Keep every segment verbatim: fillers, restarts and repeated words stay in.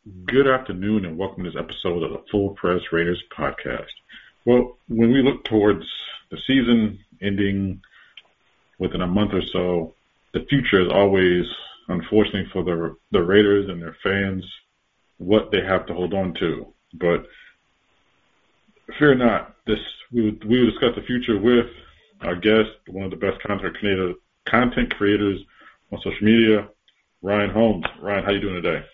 Good afternoon and welcome to this episode of the Full Press Raiders podcast. Well, when we look towards the season ending within a month or so, the future is always, unfortunately for the the Raiders and their fans, what they have to hold on to. But fear not, this we will, we will discuss the future with our guest, one of the best content creator, content creators on social media, Ryan Holmes. Ryan, how you doing today?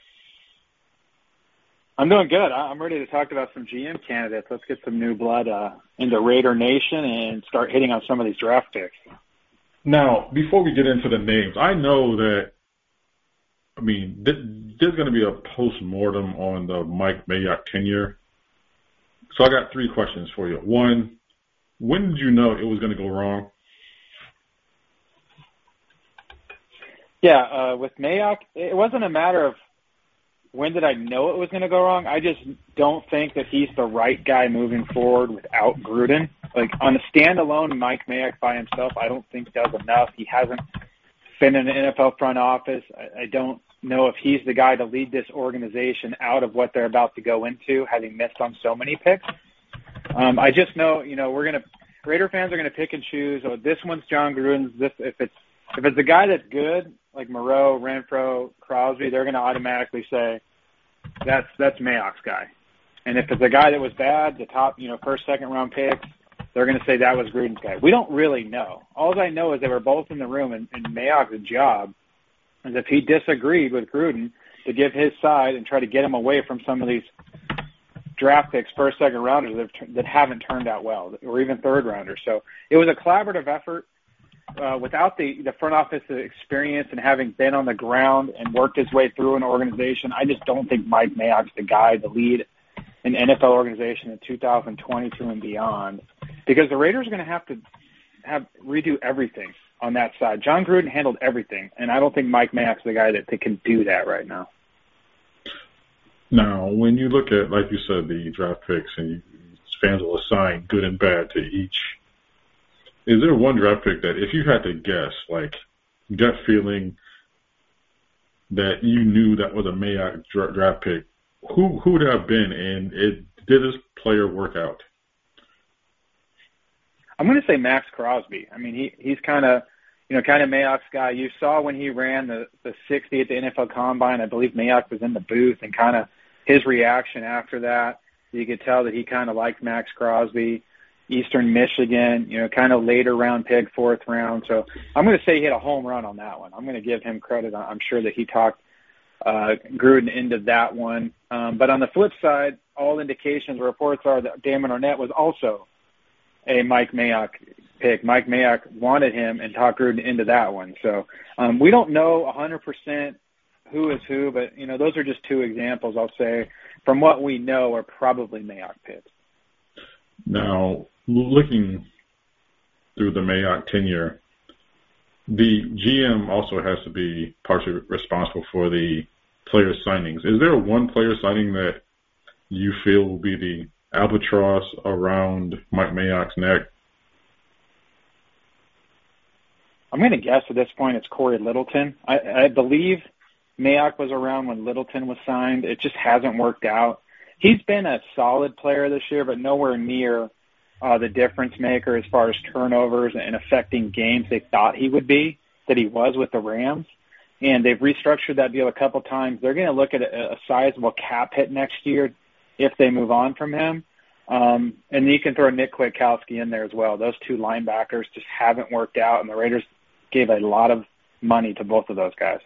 I'm doing good. I'm ready to talk about some G M candidates. Let's get some new blood uh, into Raider Nation and start hitting on some of these draft picks. Now, before we get into the names, I know that, I mean, th- there's going to be a post-mortem on the Mike Mayock tenure. So I got three questions for you. One, when did you know it was going to go wrong? Yeah, uh, with Mayock, it wasn't a matter of when did I know it was going to go wrong? I just don't think that he's the right guy moving forward without Gruden. Like, on a standalone, Mike Mayock by himself, I don't think does enough. He hasn't been in an N F L front office. I, I don't know if he's the guy to lead this organization out of what they're about to go into, having missed on so many picks. Um, I just know, you know, we're going to – Raider fans are going to pick and choose. Oh, this one's John Gruden's. This, if it's if it's a guy that's good, like Moreau, Renfro, Crosby, they're going to automatically say, that's that's Mayock's guy. And if it's a guy that was bad, the top, you know, first, second round picks, they're going to say that was Gruden's guy. We don't really know. All I know is they were both in the room, and, and Mayock's job is if he disagreed with Gruden to give his side and try to get him away from some of these draft picks, first, second rounders that, that haven't turned out well, or even third rounders. So it was a collaborative effort. Uh, without the, the front office experience and having been on the ground and worked his way through an organization, I just don't think Mike Mayock's the guy to lead an N F L organization in two thousand twenty-two and beyond, because the Raiders are going to have to have redo everything on that side. John Gruden handled everything, and I don't think Mike Mayock's the guy that, that can do that right now. Now, when you look at, like you said, the draft picks, and you, fans will assign good and bad to each, is there one draft pick that if you had to guess, like gut feeling, that you knew that was a Mayock dra- draft pick, who who would it have been, and it, did this player work out? I'm going to say Max Crosby. I mean, he he's kind of, you know, kind of Mayock's guy. You saw when he ran the, the sixty at the N F L Combine, I believe Mayock was in the booth, and kind of his reaction after that, you could tell that he kind of liked Max Crosby. Eastern Michigan, you know, kind of later round pick, fourth round. So I'm going to say he hit a home run on that one. I'm going to give him credit. I'm sure that he talked uh, Gruden into that one. Um, but on the flip side, all indications, reports are that Damon Arnett was also a Mike Mayock pick. Mike Mayock wanted him and talked Gruden into that one. So um, we don't know one hundred percent who is who, but, you know, those are just two examples, I'll say, from what we know are probably Mayock picks. Now, looking through the Mayock tenure, the G M also has to be partially responsible for the player signings. Is there one player signing that you feel will be the albatross around Mike Mayock's neck? I'm going to guess at this point it's Corey Littleton. I, I believe Mayock was around when Littleton was signed. It just hasn't worked out. He's been a solid player this year, but nowhere near uh, the difference maker as far as turnovers and affecting games they thought he would be, that he was with the Rams. And they've restructured that deal a couple times. They're going to look at a, a sizable cap hit next year if they move on from him. Um, and you can throw Nick Kwiatkowski in there as well. Those two linebackers just haven't worked out, and the Raiders gave a lot of money to both of those guys.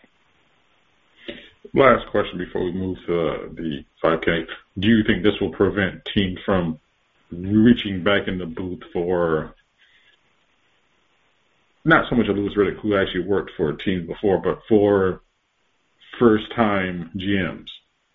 Last question before we move to uh, the five K. Do you think this will prevent teams from reaching back in the booth for not so much a Louis Riddick, who actually worked for teams before, but for first-time G Ms?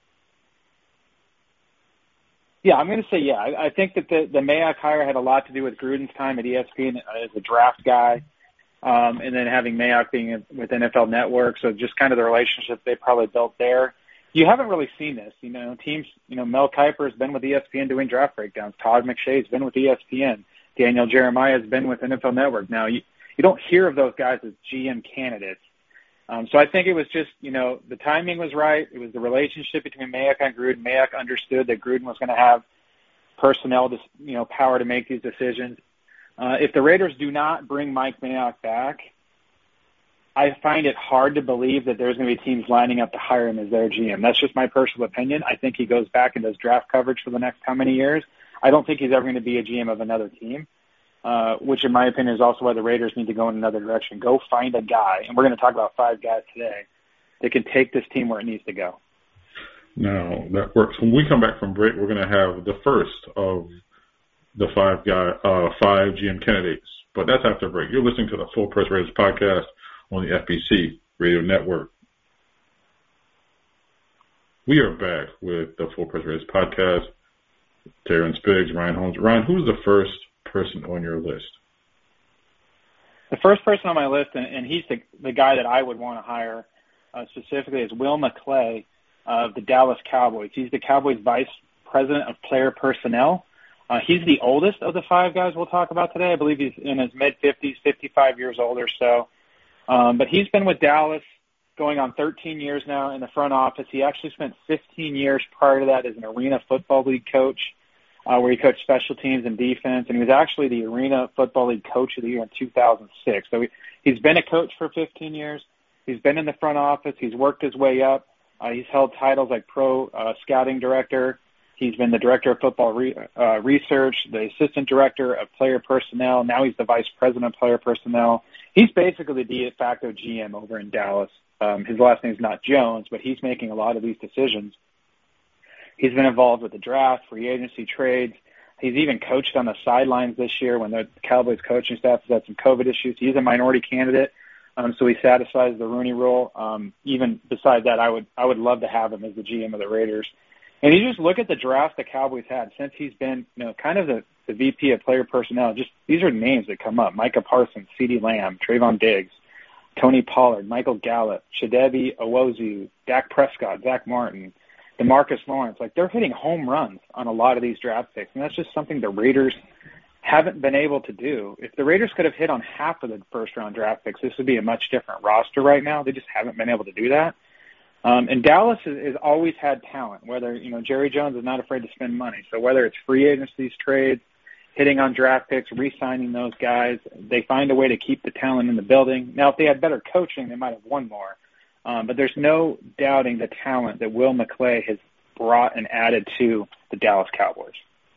Yeah, I'm going to say yeah. I, I think that the, the Mayock hire had a lot to do with Gruden's time at E S P N as a draft guy, um, and then having Mayock being with N F L Network, so just kind of the relationship they probably built there. You haven't really seen this. You know, teams, you know, Mel Kiper has been with E S P N doing draft breakdowns. Todd McShay's been with E S P N. Daniel Jeremiah has been with N F L Network. Now, you, you don't hear of those guys as G M candidates Um, so I think it was just, you know, the timing was right. It was the relationship between Mayock and Gruden. Mayock understood that Gruden was going to have personnel, to, you know, power to make these decisions. Uh, if the Raiders do not bring Mike Mayock back, I find it hard to believe that there's going to be teams lining up to hire him as their G M. That's just my personal opinion. I think he goes back and does draft coverage for the next how many years. I don't think he's ever going to be a G M of another team. Uh, which in my opinion is also why the Raiders need to go in another direction. Go find a guy, and we're going to talk about five guys today, that can take this team where it needs to go. Now, that works. When we come back from break, we're going to have the first of the five guy, uh, five G M candidates. But that's after break. You're listening to the Full Press Raiders podcast on the F B C Radio Network. We are back with the Full Press Raiders podcast. Taryn Spiggs, Ryan Holmes. Ryan, who's the first person on your list? The first person on my list, and, and he's the, the guy that I would want to hire uh, specifically, is Will McClay of the Dallas Cowboys. He's the Cowboys Vice President of Player Personnel. Uh, he's the oldest of the five guys we'll talk about today. I believe he's in his mid-fifties, fifty-five years old or so. Um, but he's been with Dallas going on thirteen years now in the front office. He actually spent fifteen years prior to that as an Arena Football League coach, Uh, where he coached special teams and defense, and he was actually the Arena Football League Coach of the Year in two thousand six. So he, he's been a coach for fifteen years. He's been in the front office. He's worked his way up. Uh, he's held titles like Pro uh, Scouting Director. He's been the Director of Football re- uh, Research, the Assistant Director of Player Personnel. Now he's the Vice President of Player Personnel. He's basically the de facto G M over in Dallas. Um, his last name's not Jones, but he's making a lot of these decisions. He's been involved with the draft, free agency, trades. He's even coached on the sidelines this year when the Cowboys coaching staff has had some COVID issues. He's a minority candidate, um, so he satisfies the Rooney Rule. Um, even besides that, I would I would love to have him as the G M of the Raiders. And you just look at the draft the Cowboys had since he's been, you know, kind of the, the V P of player personnel. Just these are names that come up: Micah Parsons, CeeDee Lamb, Trayvon Diggs, Tony Pollard, Michael Gallup, Chidobe Awuzie, Dak Prescott, Zach Martin, DeMarcus Lawrence. Like, they're hitting home runs on a lot of these draft picks, and that's just something the Raiders haven't been able to do. If the Raiders could have hit on half of the first-round draft picks, this would be a much different roster right now. They just haven't been able to do that. Um, and Dallas has, has always had talent, whether, you know, Jerry Jones is not afraid to spend money. So whether it's free agencies, trades, hitting on draft picks, re-signing those guys, they find a way to keep the talent in the building. Now, if they had better coaching, they might have won more. Um, but there's no doubting the talent that Will McClay has brought and added to the Dallas Cowboys.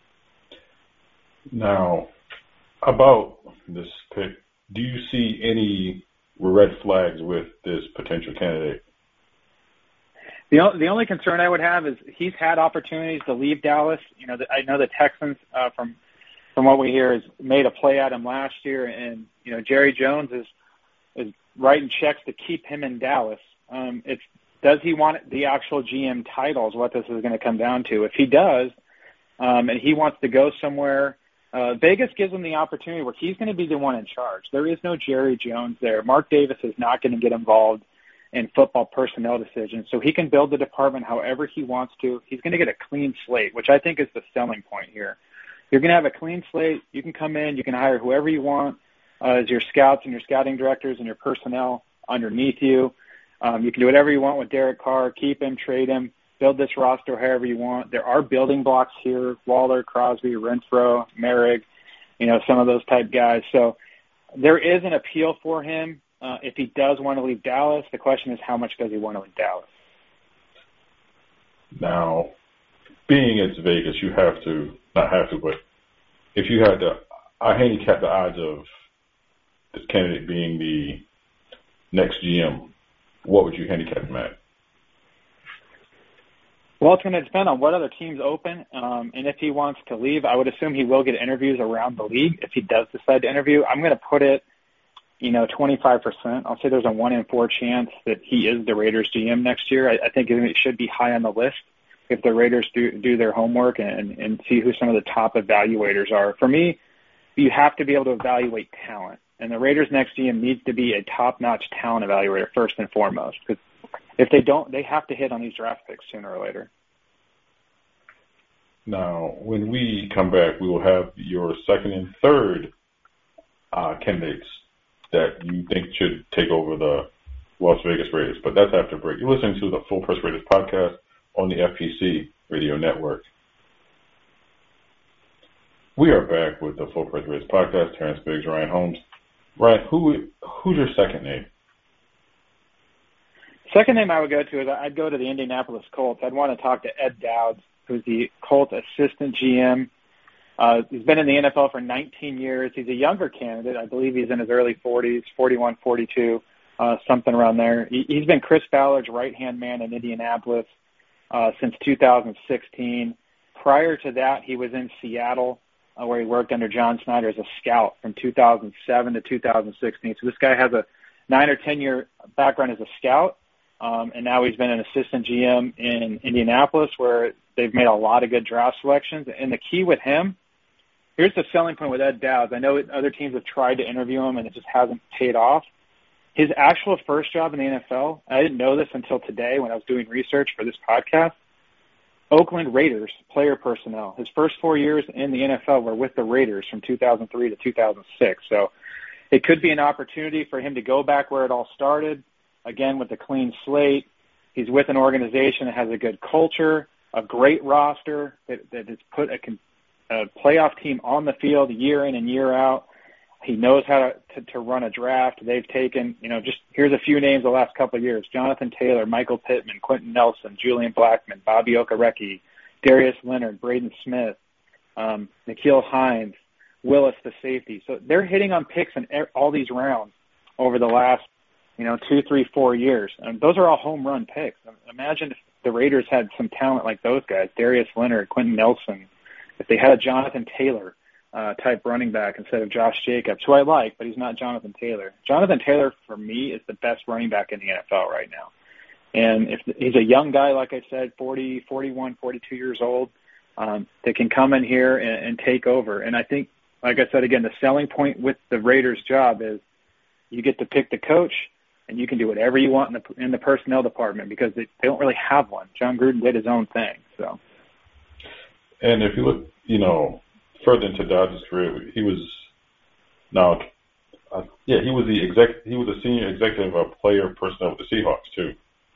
Now, about this pick, do you see any red flags with this potential candidate? The, o- the only concern I would have is he's had opportunities to leave Dallas. You know, the, I know the Texans, uh, from from what we hear, has made a play at him last year, and you know Jerry Jones is is writing checks to keep him in Dallas. Um, it's does he want the actual G M title is what this is going to come down to. If he does, um, and he wants to go somewhere, uh, Vegas gives him the opportunity where he's going to be the one in charge. There is no Jerry Jones there. Mark Davis is not going to get involved in football personnel decisions, so he can build the department however he wants to. He's going to get a clean slate, which I think is the selling point here. You're going to have a clean slate. You can come in. You can hire whoever you want uh, as your scouts and your scouting directors and your personnel underneath you. Um, you can do whatever you want with Derek Carr, keep him, trade him, build this roster however you want. There are building blocks here: Waller, Crosby, Renfro, Merrick, you know, some of those type guys. So there is an appeal for him. Uh, if he does want to leave Dallas, the question is how much does he want to leave Dallas? Now, being it's Vegas, you have to, not have to, but if you had to, I handicap the odds of this candidate being the next G M, what would you handicap him at? Well, it's going to depend on what other teams open, um, and if he wants to leave. I would assume he will get interviews around the league if he does decide to interview. I'm going to put it, you know, twenty-five percent. I'll say there's a one in four chance that he is the Raiders G M next year. I, I think it should be high on the list if the Raiders do, do their homework and, and see who some of the top evaluators are. For me, you have to be able to evaluate talent, and the Raiders' next G M needs to be a top-notch talent evaluator first and foremost, because if they don't, they have to hit on these draft picks sooner or later. Now, when we come back, we will have your second and third uh, candidates that you think should take over the Las Vegas Raiders. But that's after break. You're listening to the Full Press Raiders podcast on the F P C Radio Network. We are back with the Full Press Raiders podcast. Terrence Biggs, Ryan Holmes. Ryan, who who's your second name? Second name I would go to is I'd go to the Indianapolis Colts. I'd want to talk to Ed Dowds, who's the Colts assistant G M. Uh, he's been in the N F L for nineteen years. He's a younger candidate. I believe he's in his early forties, forty-one, forty-two, uh, something around there. He, he's been Chris Ballard's right-hand man in Indianapolis uh, since two thousand sixteen. Prior to that, he was in Seattle, uh, where he worked under John Snyder as a scout from two thousand seven to two thousand sixteen. So this guy has a nine or ten-year background as a scout, um, and now he's been an assistant G M in Indianapolis, where they've made a lot of good draft selections. And the key with him, here's the selling point with Ed Dowds. I know other teams have tried to interview him, and it just hasn't paid off. His actual first job in the N F L, I didn't know this until today when I was doing research for this podcast, Oakland Raiders player personnel. His first four years in the N F L were with the Raiders from two thousand three to two thousand six. So it could be an opportunity for him to go back where it all started, again with a clean slate. He's with an organization that has a good culture, a great roster that, that has put a, a playoff team on the field year in and year out. He knows how to, to, to run a draft. They've taken, you know, just here's a few names the last couple of years: Jonathan Taylor, Michael Pittman, Quentin Nelson, Julian Blackmon, Bobby Okereke, Darius Leonard, Braden Smith, um, N'Keal Hines, Willis, the safety. So they're hitting on picks in all these rounds over the last, you know, two, three, four years. And those are all home run picks. Imagine if the Raiders had some talent like those guys, Darius Leonard, Quentin Nelson, if they had a Jonathan Taylor uh, type running back instead of Josh Jacobs, who I like, but he's not Jonathan Taylor. Jonathan Taylor, for me, is the best running back in the N F L right now. And if he's a young guy, like I said, forty, forty-one, forty-two years old, um, that can come in here and, and take over. And I think, like I said, again, the selling point with the Raiders' job is you get to pick the coach, and you can do whatever you want in the in the personnel department because they, they don't really have one. John Gruden did his own thing. So, and if you look, you know, further into Dodds' career, he was now, uh, yeah, he was the exec, he was a senior executive of player personnel with the Seahawks too.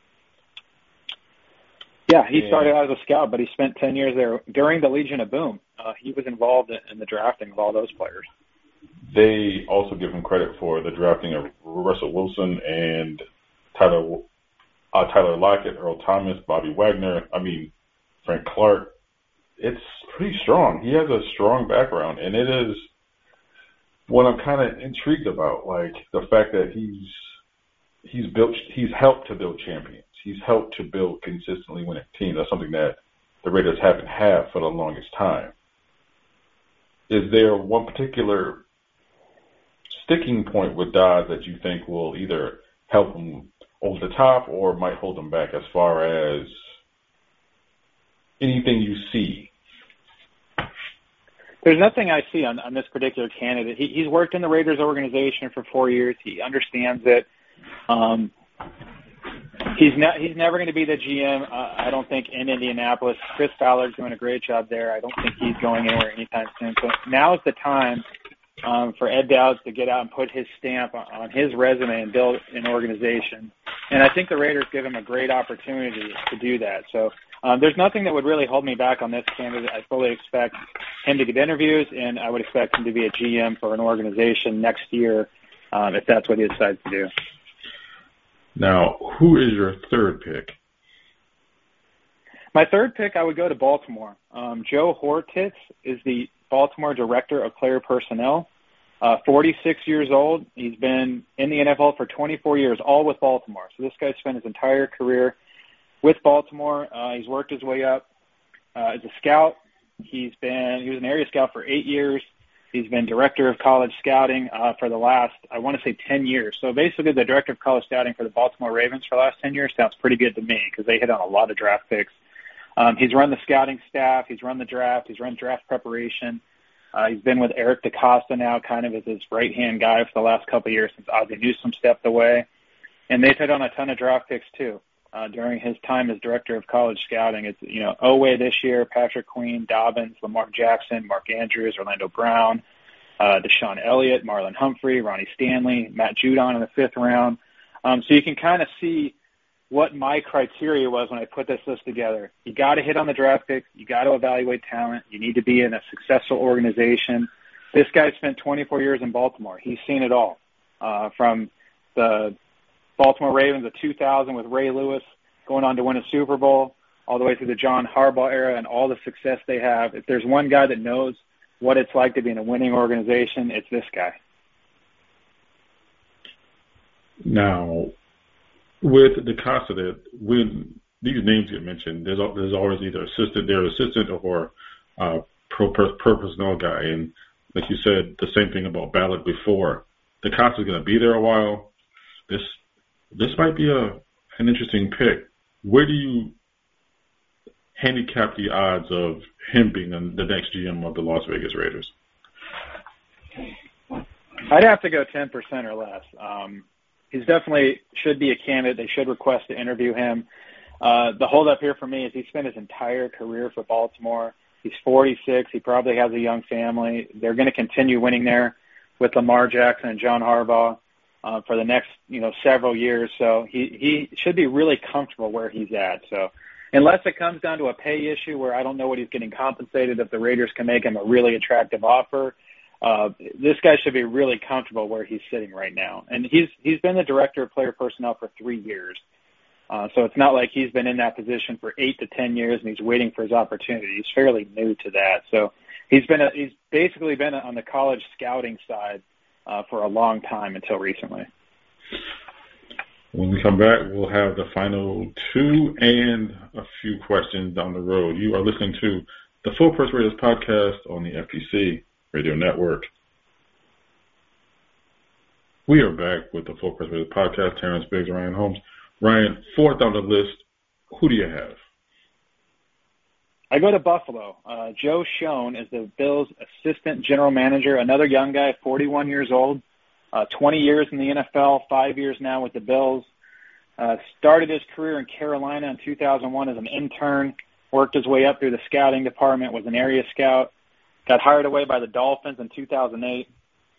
Yeah, he and, started out as a scout, but he spent ten years there during the Legion of Boom. Uh, he was involved in, in the drafting of all those players. They also give him credit for the drafting of Russell Wilson and Tyler uh, Tyler Lockett, Earl Thomas, Bobby Wagner, I mean, Frank Clark. It's pretty strong. He has a strong background, and it is what I'm kind of intrigued about, like the fact that he's he's built, he's helped to build champions. He's helped to build consistently winning teams. That's something that the Raiders haven't had for the longest time. Is there one particular sticking point with Dodds that you think will either help him over the top or might hold him back as far as anything you see? There's nothing I see on, on this particular candidate. He, he's worked in the Raiders organization for four years. He understands it. Um, he's not. He's never going to be the G M, uh, I don't think, in Indianapolis. Chris Ballard's doing a great job there. I don't think he's going anywhere anytime soon. So now is the time um, for Ed Dowds to get out and put his stamp on, on his resume and build an organization. And I think the Raiders give him a great opportunity to do that. So um, there's nothing that would really hold me back on this candidate. I fully expect him to get interviews, and I would expect him to be a G M for an organization next year um, if that's what he decides to do. Now, who is your third pick? My third pick, I would go to Baltimore. Um, Joe Hortitz is the Baltimore Director of Player Personnel, uh, forty-six years old. He's been in the N F L for twenty-four years, all with Baltimore. So this guy spent his entire career with Baltimore. Uh, he's worked his way up uh, as a scout. He's been he was an area scout for eight years. He's been director of college scouting uh, for the last, I want to say, ten years. So basically the director of college scouting for the Baltimore Ravens for the last ten years sounds pretty good to me because they hit on a lot of draft picks. Um, he's run the scouting staff. He's run the draft. He's run draft preparation. Uh, he's been with Eric DeCosta now kind of as his right-hand guy for the last couple of years since Ozzie Newsome stepped away. And they've hit on a ton of draft picks, too, uh, during his time as director of college scouting. It's, you know, Oweh this year, Patrick Queen, Dobbins, Lamar Jackson, Mark Andrews, Orlando Brown, uh, Deshaun Elliott, Marlon Humphrey, Ronnie Stanley, Matt Judon in the fifth round. Um, so you can kind of see what my criteria was when I put this list together. You got to hit on the draft picks. You got to evaluate talent. You need to be in a successful organization. This guy spent twenty-four years in Baltimore. He's seen it all, uh, from the Baltimore Ravens of two thousand with Ray Lewis going on to win a Super Bowl, all the way through the John Harbaugh era and all the success they have. If there's one guy that knows what it's like to be in a winning organization, it's this guy. Now, with DeCosta, when these names get mentioned, there's there's always either assistant, their assistant, or uh, pro per, per personnel guy. And like you said, the same thing about Ballard before. DeCosta's going to be there a while. This this might be a an interesting pick. Where do you handicap the odds of him being the next G M of the Las Vegas Raiders? I'd have to go ten percent or less. Um, he's definitely should be a candidate. They should request to interview him. Uh, the holdup here for me is he spent his entire career for Baltimore. He's forty-six. He probably has a young family. They're going to continue winning there with Lamar Jackson and John Harbaugh uh, for the next, you know, several years. So he, he should be really comfortable where he's at. So unless it comes down to a pay issue where I don't know what he's getting compensated, if the Raiders can make him a really attractive offer, uh, this guy should be really comfortable where he's sitting right now. And he's he's been the director of player personnel for three years. Uh, so it's not like he's been in that position for eight to ten years and he's waiting for his opportunity. He's fairly new to that. So he's been a, he's basically been on the college scouting side uh, for a long time until recently. When we come back, we'll have the final two and a few questions down the road. You are listening to the Full Press Raiders podcast on the F P C Radio Network. We are back with the Full Press Raiders podcast. Terrence Biggs, Ryan Holmes. Ryan, fourth on the list, who do you have? I go to Buffalo. Uh, Joe Schoen is the Bills' assistant general manager, another young guy, forty-one years old, uh, twenty years in the N F L, five years now with the Bills. Uh, started his career in Carolina in two thousand one as an intern, worked his way up through the scouting department, was an area scout, got hired away by the Dolphins in two thousand eight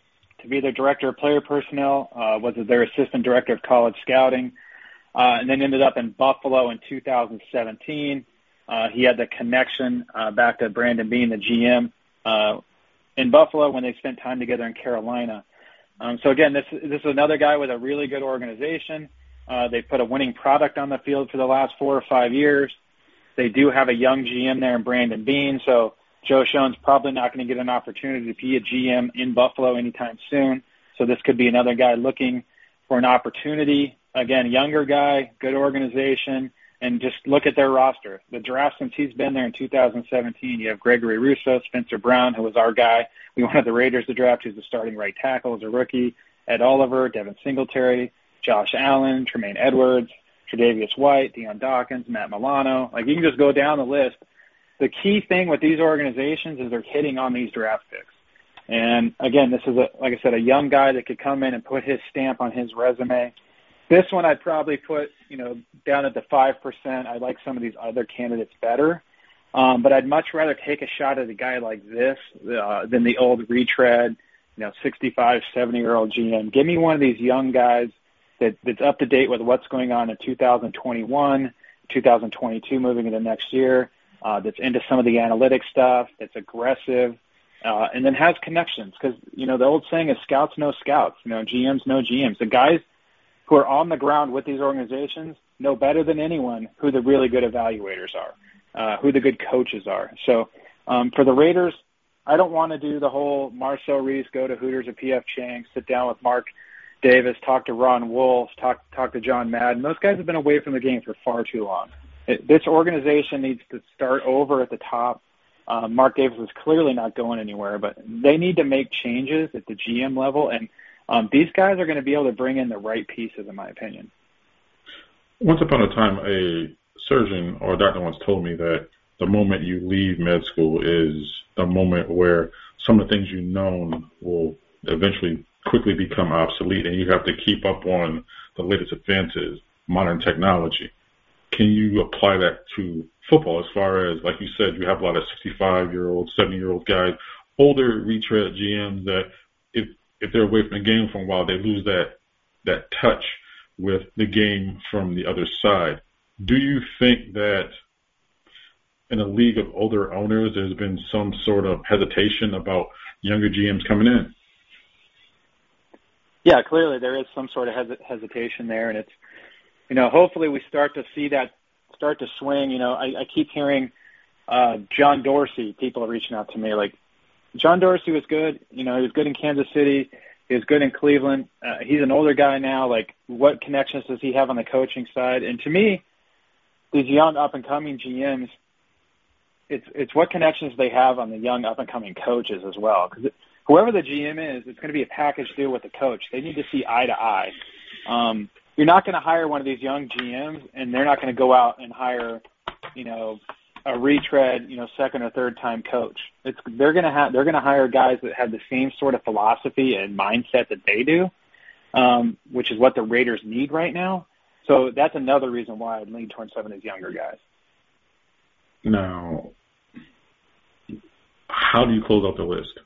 to be their director of player personnel, uh, was their assistant director of college scouting. Uh, and then ended up in Buffalo in two thousand seventeen. Uh, he had the connection uh, back to Brandon Beane, the G M, uh, in Buffalo when they spent time together in Carolina. Um, so, again, this, this is another guy with a really good organization. Uh, they put a winning product on the field for the last four or five years. They do have a young G M there in Brandon Beane, so Joe Schoen's probably not going to get an opportunity to be a G M in Buffalo anytime soon. So this could be another guy looking for an opportunity. Again, younger guy, good organization, and just look at their roster. The draft since he's been there in two thousand seventeen, you have Gregory Rousseau, Spencer Brown, who was our guy. We wanted the Raiders to draft. He's the starting right tackle as a rookie. Ed Oliver, Devin Singletary, Josh Allen, Tremaine Edwards, Tre'Davious White, Deion Dawkins, Matt Milano. Like, you can just go down the list. The key thing with these organizations is they're hitting on these draft picks. And, again, this is, a, like I said, a young guy that could come in and put his stamp on his resume. This one I'd probably put, you know, down at the five percent. I like some of these other candidates better. Um, but I'd much rather take a shot at a guy like this uh, than the old retread, you know, sixty-five, seventy-year-old G M. Give me one of these young guys that, that's up to date with what's going on in two thousand twenty-one, two thousand twenty-two, moving into next year, uh, that's into some of the analytics stuff, that's aggressive, uh, and then has connections. Because, you know, the old saying is scouts know scouts, you know, G Ms know G Ms. The guys who are on the ground with these organizations know better than anyone who the really good evaluators are, uh, who the good coaches are. So um, for the Raiders, I don't want to do the whole Marcel Reese, go to Hooters or P F Chang, sit down with Mark Davis, talk to Ron Wolf, talk talk to John Madden. Those guys have been away from the game for far too long. It, this organization needs to start over at the top. Uh, Mark Davis is clearly not going anywhere, but they need to make changes at the G M level, and Um, these guys are going to be able to bring in the right pieces, in my opinion. Once upon a time, a surgeon or a doctor once told me that the moment you leave med school is the moment where some of the things you've known will eventually quickly become obsolete, and you have to keep up on the latest advances, modern technology. Can you apply that to football as far as, like you said, you have a lot of sixty-five-year-old, seventy-year-old guys, older retread G Ms that if if they're away from the game for a while, they lose that that touch with the game from the other side. Do you think that in a league of older owners, there's been some sort of hesitation about younger G Ms coming in? Yeah, clearly there is some sort of hes- hesitation there, and it's, you know, hopefully we start to see that start to swing. You know, I, I keep hearing uh, John Dorsey, people are reaching out to me like, John Dorsey was good. You know, he was good in Kansas City. He was good in Cleveland. Uh, he's an older guy now. Like, what connections does he have on the coaching side? And to me, these young up-and-coming G Ms, it's it's what connections they have on the young up-and-coming coaches as well. Because whoever the G M is, it's going to be a package deal with the coach. They need to see eye to eye. Um, you're not going to hire one of these young G Ms, and they're not going to go out and hire, you know, a retread, you know, second or third time coach. It's they're going to have they're going to hire guys that have the same sort of philosophy and mindset that they do, um, which is what the Raiders need right now. So that's another reason why I'd lean towards some of these younger guys. Now, how do you close out the list?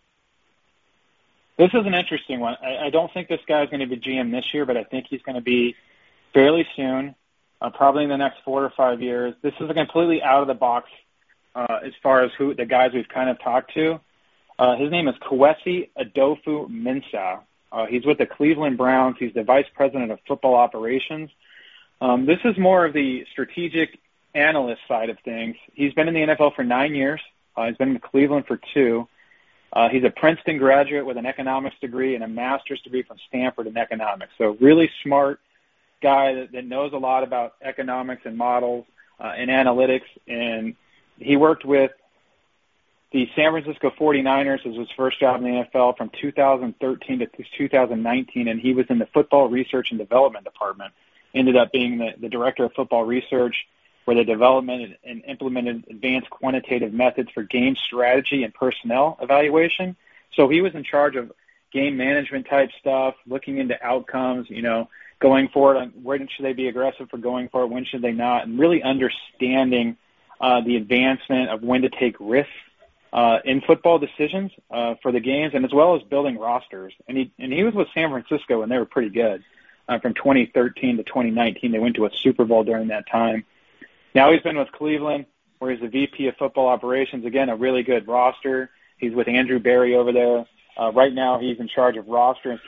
This is an interesting one. I, I don't think this guy's going to be G M this year, but I think he's going to be fairly soon. Uh, probably in the next four or five years. This is a completely out of the box uh, as far as who the guys we've kind of talked to. Uh, his name is Kwesi Adofo-Mensah. Uh, he's with the Cleveland Browns. He's the vice president of football operations. Um, this is more of the strategic analyst side of things. He's been in the N F L for nine years. Uh, he's been in Cleveland for two. Uh, he's a Princeton graduate with an economics degree and a master's degree from Stanford in economics. So really smart guy that, that knows a lot about economics and models uh, and analytics. And he worked with the San Francisco forty-niners as his first job in the N F L from two thousand thirteen to two thousand nineteen, and he was in the football research and development department. Ended up being the, the director of football research, where they developed and implemented advanced quantitative methods for game strategy and personnel evaluation. So he was in charge of game management type stuff, looking into outcomes, you know, going for it, when should they be aggressive for going for it, when should they not, and really understanding uh, the advancement of when to take risks uh, in football decisions uh, for the games, and as well as building rosters. And he and he was with San Francisco, and they were pretty good. Uh, from twenty thirteen to twenty nineteen, they went to a Super Bowl during that time. Now he's been with Cleveland, where he's the V P of football operations. Again, a really good roster. He's with Andrew Berry over there. Uh, right now, he's in charge of roster and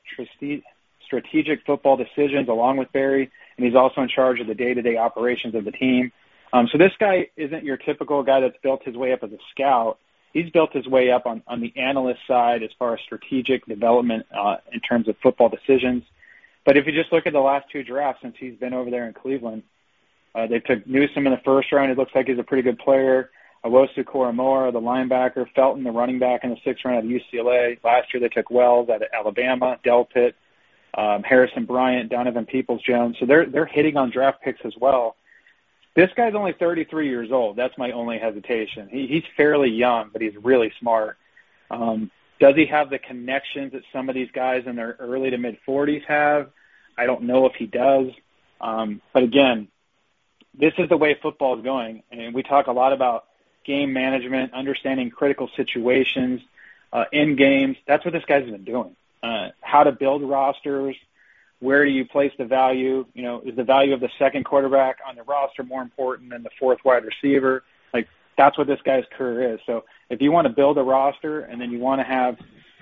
tr- strategic football decisions along with Berry, and he's also in charge of the day-to-day operations of the team. Um, so this guy isn't your typical guy that's built his way up as a scout. He's built his way up on, on the analyst side as far as strategic development uh, in terms of football decisions. But if you just look at the last two drafts since he's been over there in Cleveland, uh, they took Newsome in the first round. It looks like he's a pretty good player. Awosu Koromora, the linebacker. Felton, the running back in the sixth round out of U C L A. Last year they took Wells out of Alabama, Delpit, um, Harrison Bryant, Donovan Peoples-Jones. So they're they're hitting on draft picks as well. This guy's only thirty-three years old. That's my only hesitation. He, he's fairly young, but he's really smart. Um, does he have the connections that some of these guys in their early to mid-forties have? I don't know if he does. Um, but again, this is the way football is going. And we talk a lot about game management, understanding critical situations uh, in games. That's what this guy's been doing. Uh, how to build rosters, where do you place the value? You know, is the value of the second quarterback on the roster more important than the fourth wide receiver? Like, that's what this guy's career is. So if you want to build a roster and then you want to have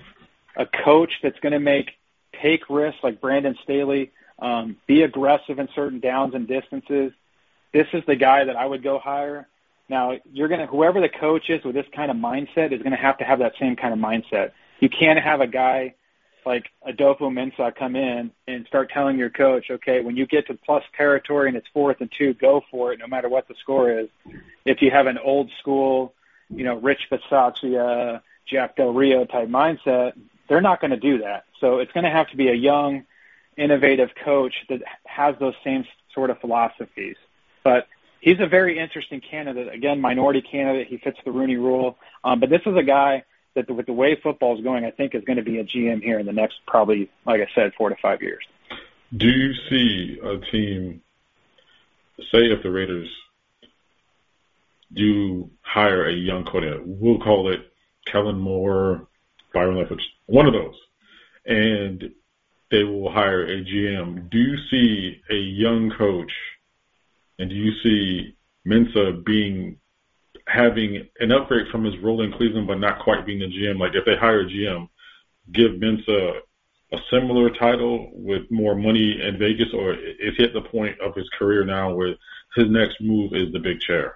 a coach that's going to make take risks like Brandon Staley, um, be aggressive in certain downs and distances, this is the guy that I would go hire. Now, you're going to, whoever the coach is with this kind of mindset is going to have to have that same kind of mindset. You can't have a guy like Adofo-Mensah come in and start telling your coach, okay, when you get to plus territory and it's fourth and two, go for it no matter what the score is. If you have an old school, you know, Rich Bisaccia, Jack Del Rio type mindset, they're not going to do that. So it's going to have to be a young, innovative coach that has those same sort of philosophies. But he's a very interesting candidate. Again, minority candidate. He fits the Rooney Rule. Um, but this is a guy that, with the way football is going, I think is going to be a G M here in the next probably, like I said, four to five years. Do you see a team, say if the Raiders do hire a young coordinator, we'll call it Kellen Moore, Byron Leftwich, one of those, and they will hire a G M. Do you see a young coach, and do you see Mensah being having an upgrade from his role in Cleveland, but not quite being a G M? Like if they hire a G M, give Mensah a similar title with more money in Vegas, or is he at the point of his career now where his next move is the big chair?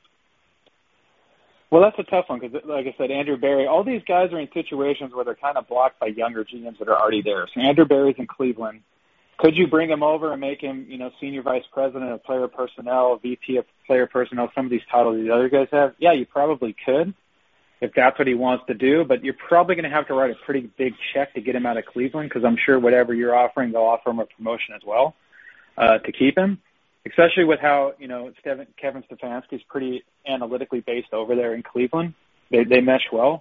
Well, that's a tough one because, like I said, Andrew Berry, all these guys are in situations where they're kind of blocked by younger G Ms that are already there. So Andrew Berry's in Cleveland. Could you bring him over and make him, you know, senior vice president of player personnel, V P of player personnel, some of these titles these other guys have? Yeah, you probably could if that's what he wants to do, but you're probably going to have to write a pretty big check to get him out of Cleveland because I'm sure whatever you're offering, they'll offer him a promotion as well uh, to keep him. Especially with how, you know, Kevin Stefanski is pretty analytically based over there in Cleveland. They they mesh well.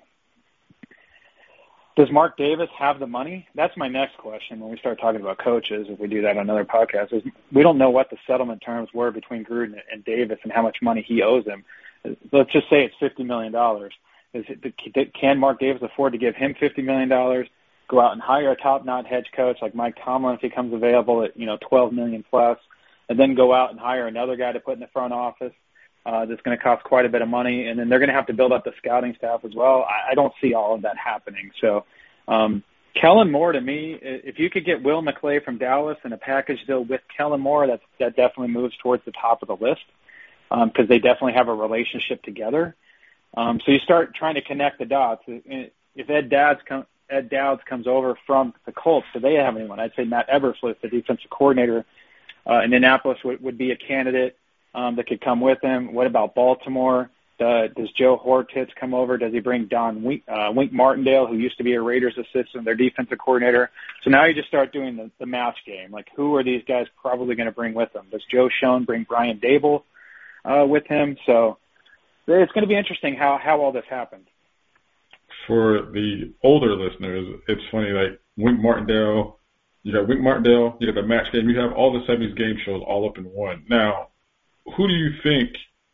Does Mark Davis have the money? That's my next question when we start talking about coaches, if we do that on another podcast. Is we don't know what the settlement terms were between Gruden and Davis and how much money he owes him. Let's just say it's fifty million dollars. Is it, can Mark Davis afford to give him fifty million dollars, go out and hire a top-notch head coach like Mike Tomlin if he comes available at, you know, twelve million dollars plus, and then go out and hire another guy to put in the front office uh, that's going to cost quite a bit of money, and then they're going to have to build up the scouting staff as well. I, I don't see all of that happening. So um, Kellen Moore, to me, if you could get Will McClay from Dallas in a package deal with Kellen Moore, that's, that definitely moves towards the top of the list because um, they definitely have a relationship together. Um, so you start trying to connect the dots. If Ed Dowds, com- Ed Dowds comes over from the Colts, do they have anyone? I'd say Matt Eberflus, the defensive coordinator, Uh, Indianapolis would, would be a candidate um, that could come with him. What about Baltimore? Uh, does Joe Hortitz come over? Does he bring Don Wink, uh, Wink Martindale, who used to be a Raiders assistant, their defensive coordinator? So now you just start doing the, the match game. Like, who are these guys probably going to bring with them? Does Joe Schoen bring Brian Dable uh, with him? So it's going to be interesting how, how all this happened. For the older listeners, it's funny, like Wink Martindale, you got Wink Martindale, you got the match game, you have all the seventies game shows all up in one. Now, who do you think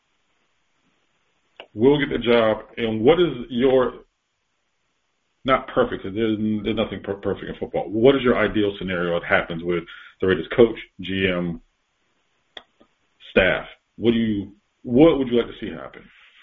will get the job, and what is your, not perfect, because there's, there's nothing per- perfect in football, what is your ideal scenario that happens with the Raiders coach, G M, staff? What do you, what would you like to see happen?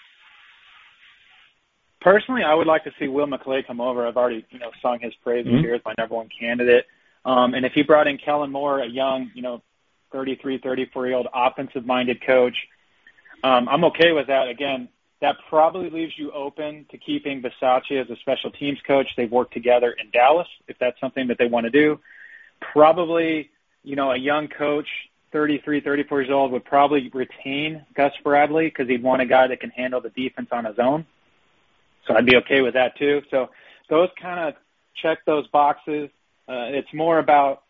Personally, I would like to see Will McClay come over. I've already, you know, sung his praises mm-hmm. here as my number one candidate. Um, and if he brought in Kellen Moore, a young, you know, thirty-three, thirty-four-year-old offensive-minded coach, um, I'm okay with that. Again, that probably leaves you open to keeping Bisaccia as a special teams coach. They've worked together in Dallas, if that's something that they want to do. Probably, you know, a young coach, thirty-three, thirty-four years old, would probably retain Gus Bradley because he'd want a guy that can handle the defense on his own. So I'd be okay with that too. So those kind of check those boxes. Uh, it's more about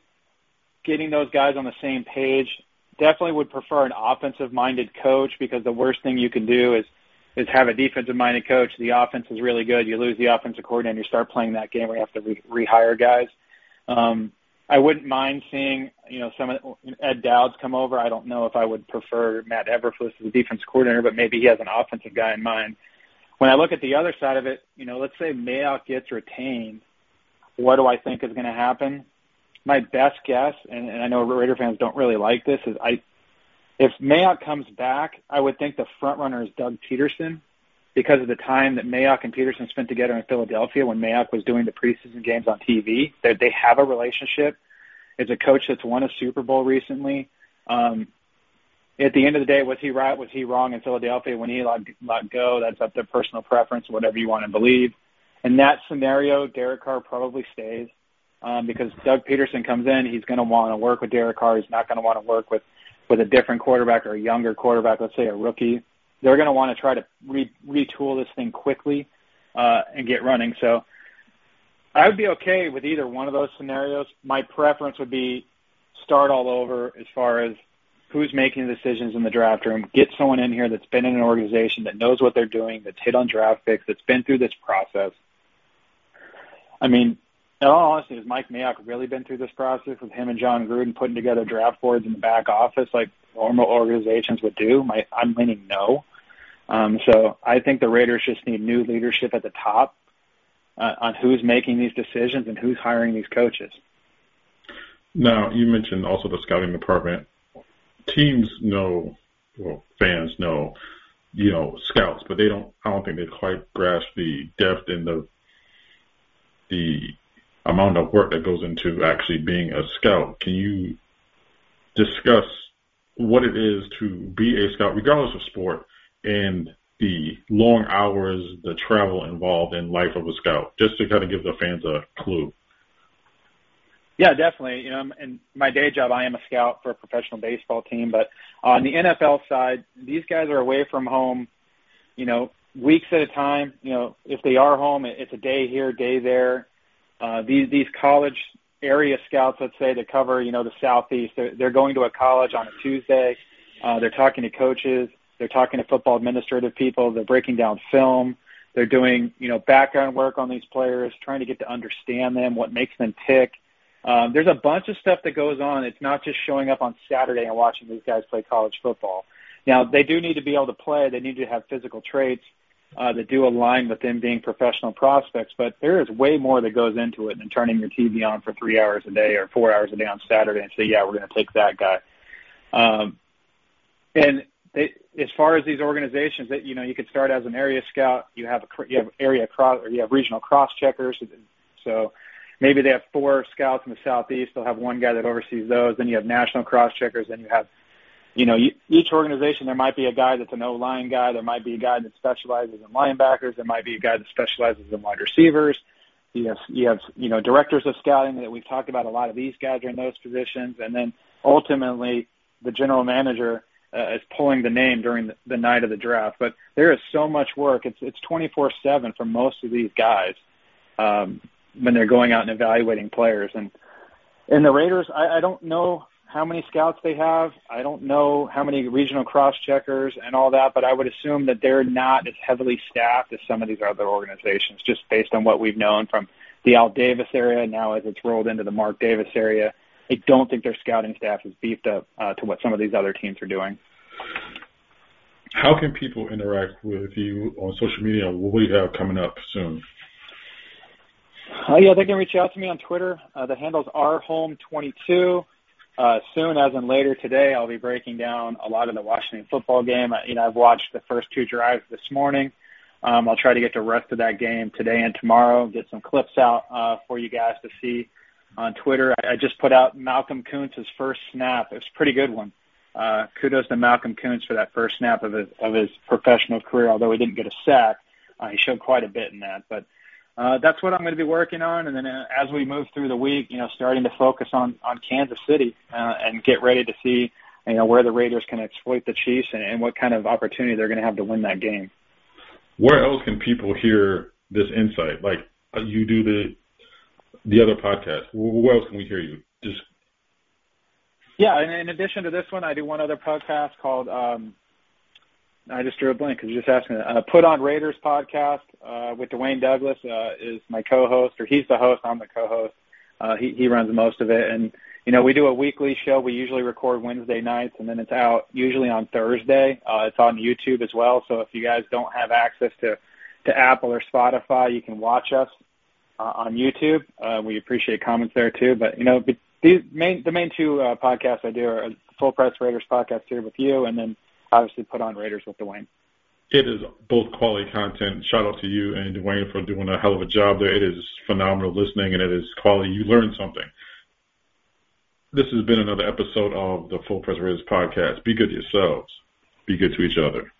getting those guys on the same page. Definitely would prefer an offensive-minded coach because the worst thing you can do is is have a defensive-minded coach. The offense is really good. You lose the offensive coordinator, and you start playing that game where you have to re- rehire guys. Um, I wouldn't mind seeing, you know, some of Ed Dowds come over. I don't know if I would prefer Matt Eberflus as a defensive coordinator, but maybe he has an offensive guy in mind. When I look at the other side of it, you know, let's say Mayock gets retained. What do I think is going to happen? My best guess, and, and I know Raider fans don't really like this, is I, if Mayock comes back, I would think the front runner is Doug Peterson because of the time that Mayock and Peterson spent together in Philadelphia when Mayock was doing the preseason games on T V. They, they have a relationship. It's a coach that's won a Super Bowl recently. Um, at the end of the day, was he right? Was he wrong in Philadelphia when he let, let go? That's up to personal preference, whatever you want to believe. In that scenario, Derek Carr probably stays um, because Doug Peterson comes in. He's going to want to work with Derek Carr. He's not going to want to work with, with a different quarterback or a younger quarterback, let's say a rookie. They're going to want to try to re- retool this thing quickly uh, and get running. So I would be okay with either one of those scenarios. My preference would be start all over as far as who's making the decisions in the draft room. Get someone in here that's been in an organization that knows what they're doing, that's hit on draft picks, that's been through this process. I mean, in all honesty, has Mike Mayock really been through this process with him and John Gruden putting together draft boards in the back office like normal organizations would do? My, I'm leaning no. Um, so I think the Raiders just need new leadership at the top uh, on who's making these decisions and who's hiring these coaches. Now, you mentioned also the scouting department. Teams know, well, fans know, you know, scouts, but they don't, I don't think they quite grasp the depth and the, the amount of work that goes into actually being a scout. Can you discuss what it is to be a scout, regardless of sport, and the long hours, the travel involved in life of a scout, just to kind of give the fans a clue? Yeah, definitely. You know, in my day job, I am a scout for a professional baseball team, but on the N F L side, these guys are away from home, you know, weeks at a time. You know, if they are home, it's a day here, day there. Uh, these these college area scouts, let's say, that cover, you know, the Southeast, they're, they're going to a college on a Tuesday. Uh, they're talking to coaches. They're talking to football administrative people. They're breaking down film. They're doing, you know, background work on these players, trying to get to understand them, what makes them tick. Um, there's a bunch of stuff that goes on. It's not just showing up on Saturday and watching these guys play college football. Now, they do need to be able to play. They need to have physical traits uh, that do align with them being professional prospects, but there is way more that goes into it than turning your T V on for three hours a day or four hours a day on Saturday and say, yeah, we're going to take that guy. Um, and they, as far as these organizations, that you know, you could start as an area scout. You have a, you have area cross, or you have regional cross checkers. So maybe they have four scouts in the Southeast. They'll have one guy that oversees those. Then you have national cross checkers. Then you have, you know, each organization, there might be a guy that's an O-line guy. There might be a guy that specializes in linebackers. There might be a guy that specializes in wide receivers. You have, you have, you know, directors of scouting that we've talked about. A lot of these guys are in those positions. And then ultimately the general manager uh, is pulling the name during the, the night of the draft. But there is so much work. It's, it's twenty-four seven for most of these guys. Um, when they're going out and evaluating players. And in the Raiders, I, I don't know how many scouts they have. I don't know how many regional cross-checkers and all that, but I would assume that they're not as heavily staffed as some of these other organizations, just based on what we've known from the Al Davis area, now as it's rolled into the Mark Davis area. I don't think their scouting staff is beefed up uh, to what some of these other teams are doing. How can people interact with you on social media? What will you have coming up soon? Uh, yeah, they can reach out to me on Twitter. Uh, the handle's r home twenty-two. Uh, soon, as in later today, I'll be breaking down a lot of the Washington football game. I, you know, I've watched the first two drives this morning. Um, I'll try to get the rest of that game today and tomorrow, get some clips out uh, for you guys to see on Twitter. I, I just put out Malcolm Koontz's first snap. It was a pretty good one. Uh, kudos to Malcolm Koonce for that first snap of his, of his professional career, although he didn't get a sack. Uh, he showed quite a bit in that, but Uh, that's what I'm going to be working on. And then uh, as we move through the week, you know, starting to focus on, on Kansas City uh, and get ready to see, you know, where the Raiders can exploit the Chiefs and, and what kind of opportunity they're going to have to win that game. Where else can people hear this insight? Like uh, you do the the other podcast. Where else can we hear you? Just Yeah, and in addition to this one, I do one other podcast called um, I just drew a blank because you just asked me that. Uh, Put on Raiders podcast uh, with Dwayne Douglas uh, is my co-host, or he's the host. I'm the co-host. Uh, he, he runs most of it. And, you know, we do a weekly show. We usually record Wednesday nights, and then it's out usually on Thursday. Uh, it's on YouTube as well. So if you guys don't have access to, to Apple or Spotify, you can watch us uh, on YouTube. Uh, we appreciate comments there, too. But, you know, these main, the main two uh, podcasts I do are Full Press Raiders podcast here with you, and then obviously Put on Raiders with Dwayne. It is both quality content. Shout out to you and Dwayne for doing a hell of a job there. It is phenomenal listening, and it is quality. You learn something. This has been another episode of the Full Press Raiders podcast. Be good to yourselves. Be good to each other.